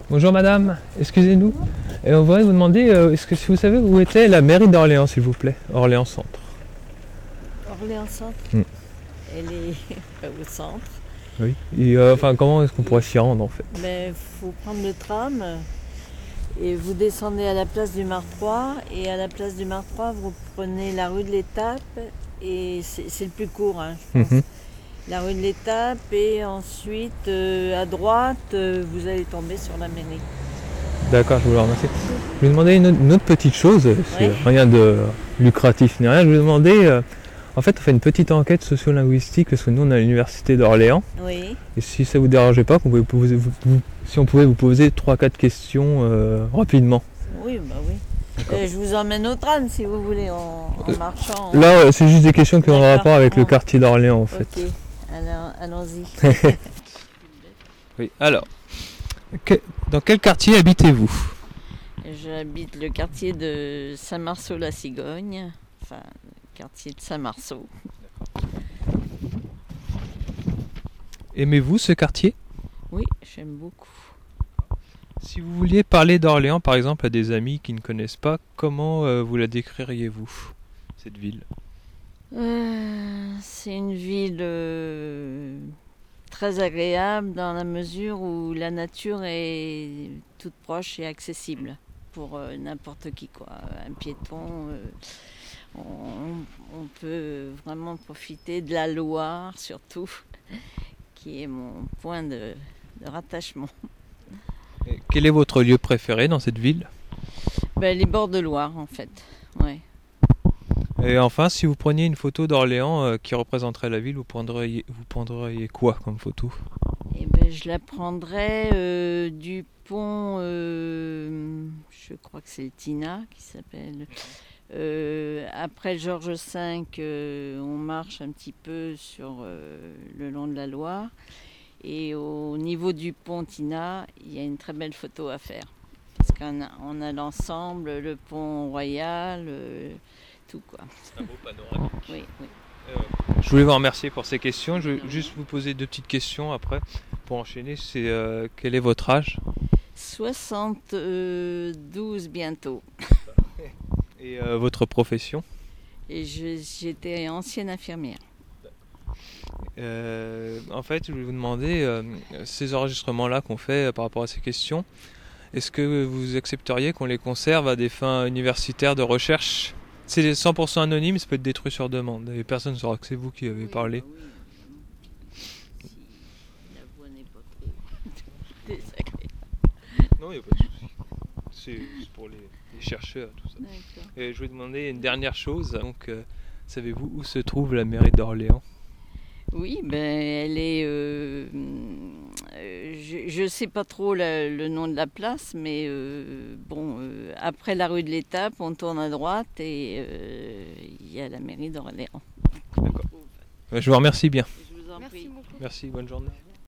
Bonjour madame, excusez-nous. Et on voudrait vous demander, est-ce que si vous savez où était la mairie d'Orléans, s'il vous plaît? Orléans Centre. Orléans Centre, Mm. elle est au centre. Oui. Et enfin, comment est-ce qu'on pourrait s'y rendre en fait? Mais faut prendre le tram et vous descendez à la place du Martroi. Et à la place du Martroi, vous prenez la rue de l'Étape. Et c'est le plus court, hein, je pense. Mhm. La rue de l'Étape et ensuite à droite, vous allez tomber sur la mairie. D'accord, je vous remercie. Je vais demander une autre petite chose, c'est Ouais. rien de lucratif ni rien. Je vais demander, en fait, on fait une petite enquête socio-linguistique parce que nous on est à l'université d'Orléans. Oui. Et si ça vous dérangeait pas, si on pouvait vous poser 3-4 questions rapidement. Oui, bah oui. D'accord. Je vous emmène au tram si vous voulez, en marchant. Là, c'est juste des questions qui ont un D'accord. rapport avec le Oh. quartier d'Orléans en fait. Ok, alors allons-y. Oui, alors, dans quel quartier habitez-vous? J'habite le quartier de Saint-Marceau-la-Cigogne, enfin le quartier de Saint-Marceau. Aimez-vous ce quartier? Oui, j'aime beaucoup. Si vous vouliez parler d'Orléans par exemple à des amis qui ne connaissent pas, comment vous la décririez-vous, cette ville? C'est une ville très agréable dans la mesure où la nature est toute proche et accessible pour n'importe qui, quoi. Un piéton, on peut vraiment profiter de la Loire surtout, qui est mon point de rattachement. Et quel est votre lieu préféré dans cette ville? Les bords de Loire en fait. Ouais. Et enfin, si vous preniez une photo d'Orléans qui représenterait la ville, vous prendriez quoi comme photo? Je la prendrais du pont, je crois que c'est le Tina qui s'appelle. Après Georges V, on marche un petit peu sur le long de la Loire. Et au niveau du pont Tina, il y a une très belle photo à faire. Parce qu'on a l'ensemble, le pont royal, tout quoi. C'est un beau panorama. Oui, oui. Je voulais vous remercier pour ces questions. Je vais juste vous poser 2 petites questions après pour enchaîner. C'est quel est votre âge? 72 bientôt. Et votre profession? Et j'étais ancienne infirmière. En fait, je voulais vous demander, ces enregistrements-là qu'on fait par rapport à ces questions, est-ce que vous accepteriez qu'on les conserve à des fins universitaires de recherche? C'est 100% anonyme, ça peut être détruit sur demande. Et personne ne saura que c'est vous qui avez parlé. Oui, si la voix n'est pas trop désagréable. Non, il n'y a pas de souci. C'est pour les chercheurs, tout ça. D'accord. Et je voulais demander une dernière chose. Donc, savez-vous où se trouve la mairie d'Orléans? Oui, elle est. Je sais pas trop le nom de la place, mais après la rue de l'Étape, on tourne à droite et il y a la mairie d'Orléans. D'accord. Je vous remercie bien. Je vous en prie. Merci, bonne journée.